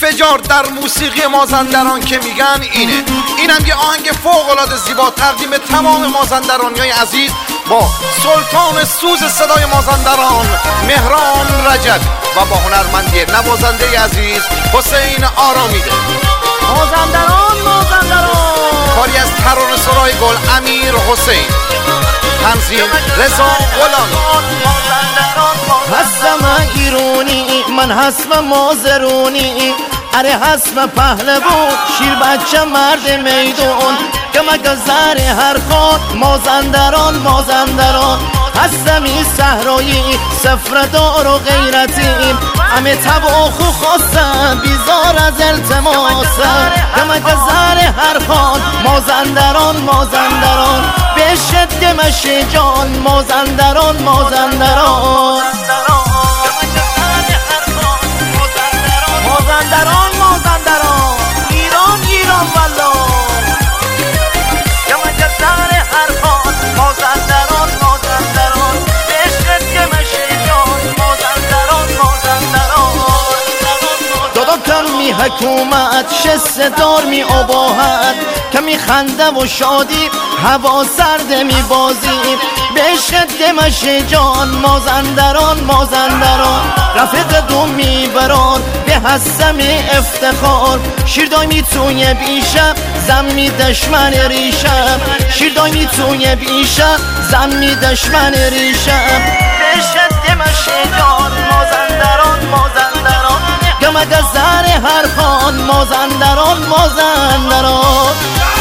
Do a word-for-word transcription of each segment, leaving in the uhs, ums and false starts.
انفجار در موسیقی مازندران که میگن اینه. اینم یه آهنگ فوق العاده زیبا تقدیم تمام مازندرانیای عزیز با سلطان سوز صدای مازندران مهران رجب و با هنرمندی نوازنده عزیز حسین آرامیده. مازندران مازندران کاری از ترانه سرای گل امیر حسین، تنظیم رضا غلامی. هستم ایرونی من هستم مازرونی، اره هستم پهلوان شیر بچه مرد میدون که مگه زر هر خان مازندران مازندران. هستمی صحرایی سفردار و غیرتیم همه تباخ و خواستم بیزار از التماسم که مگه زر هر خان مازندران مازندران. به شد مشه جان مازندران مازندران مازندران مازندران ایران ایران والله یا مجزر هر خان مازندران مازندران. عشق که مشه جان مازندران مازندران. دادا کمی حکومت شست دار می آباهد کمی خنده و شادی هوا سرد می بازیم به عشق مشه جان مازندران مازندران. رفیق دوم می بران به هستم افتخار شیردای می توی بیشم زم می دشمن ریشم شیردای می توی بیشم زم می دشمن ریشم به عشق مشه جان مازندران مازندران. گمگ زر هر خان مازندران مازندران.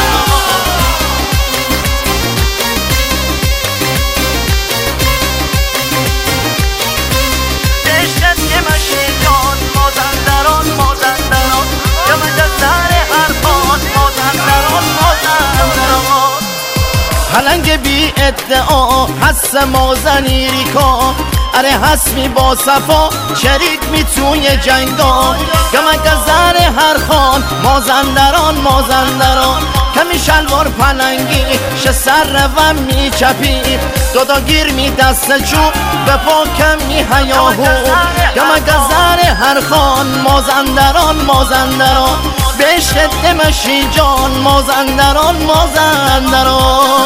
هلنگ بی ادعا هست مازنی ریکا، اره هسمی با صفا شریک می توی جنگا. گمگ زر هر خان مازندران مازندران. کمی شلوار پلنگی شه سر و می چپی دادا گیر می دست چوب به پا کمی هیاهو. گمگ زر هر خان مازندران مازندران. به عشق مشی جان مازندران مازندران.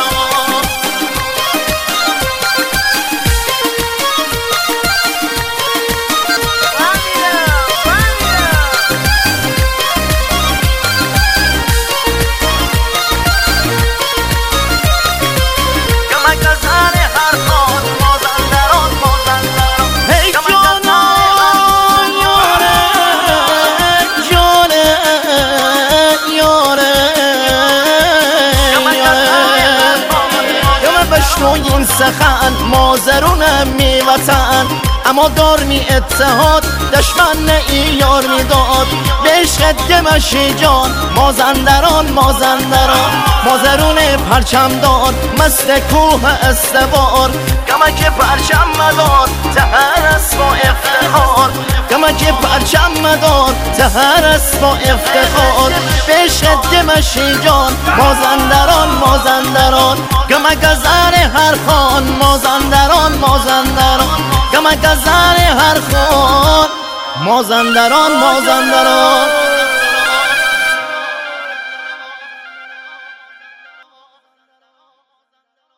این سخن مازرونم می وطن اما دار می اتحاد دشمن ای یار می داد به عشق دمشی جان مازندران مازندران. مازرون پرچم دار مثل کوه استوار گمک پرچم مدار تهر است با افتخار گمک پرچم مدار تهر است با افتخار به عشق دمشی جان مازندران مازندران. گمک زر هر خان مازندران مازندران. گمک زر هر خان مازندران مازندران.